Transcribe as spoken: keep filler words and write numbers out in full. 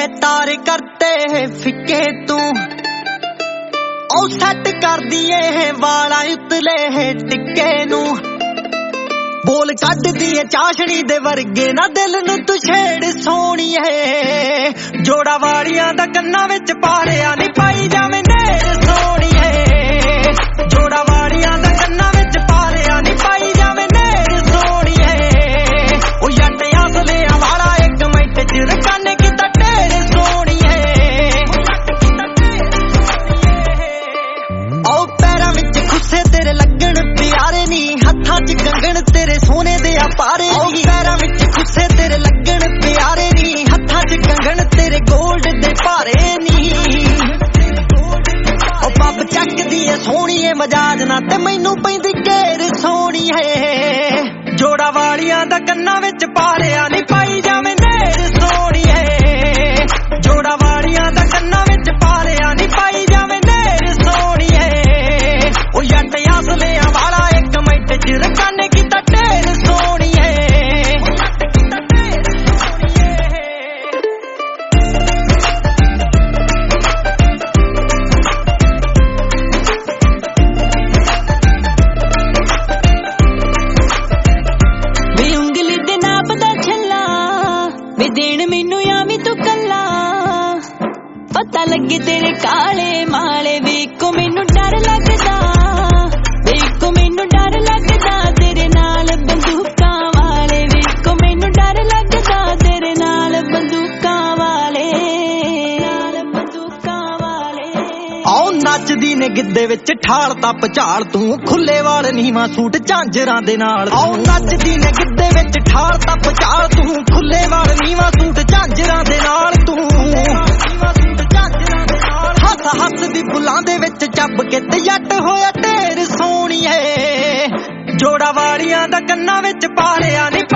तारे करते है फिके तू ओ सैट कर दिए है वाला उतले है टिक्के नू बोल कट दिए चाशनी दे वर्गे ना दिल नू तू छेड़ सोनी है जोड़ा वालियां दा कन्ना विच पारिया नी पाई जावे नेर सोनी है जोड़ा वालियां दा कन्ना विच पारिया नी पाई जावे नेर सोनी है ओ जट असले वाला एक मिंट च रकाने किता ढेर सोनी है ओ पैरां विच खुसे तेरे लगन प्यारे नी हत्थां च कंगन तेरे सोने दे पारे नी पैरां विच खुसे तेरे लगन प्यारे नी हत्थां च कंगन तेरे गोल्ड दे पारे नी ओ पब चकदी है सोहणी है मजाज ना ते मैनू पैंदी घेर सोहणी है जोड़ा वालियां दा कन्ना विच पारिया नी पाई जावे नेर सोहणी है जोड़ा वालियां दा कन्ना विच पारिया नी पाई जावे नेर सोहणी है ओ जट असले वाला एक मिंट च रकाने किता ढेर सोहणी है देन मैनू आवी तू कला पता लगे तेरे काले माले वेखो मैनू डर लगदा वेखो मैनू डर लगदा तेरे नाल बंदूकां वाले वेखो मैनू डर लगदा तेरे नाल बंदूकां वाले नाल बंदूकां वाले आओ नचदी ने गिद्दे विच ठाल तप झाल तू खुले वाल नीवा सूट झांजरां दे नाल आओ नचदी ने गिद्दे विच ठाल तप झाल तू खुले वाल नीवा सूट झांजरां दे नाल तू हस हस दी बुलां दे विच जब के ते जट होया ढेर सोहणी है जोड़ा वालियां दा कन्ना विच पारिया नी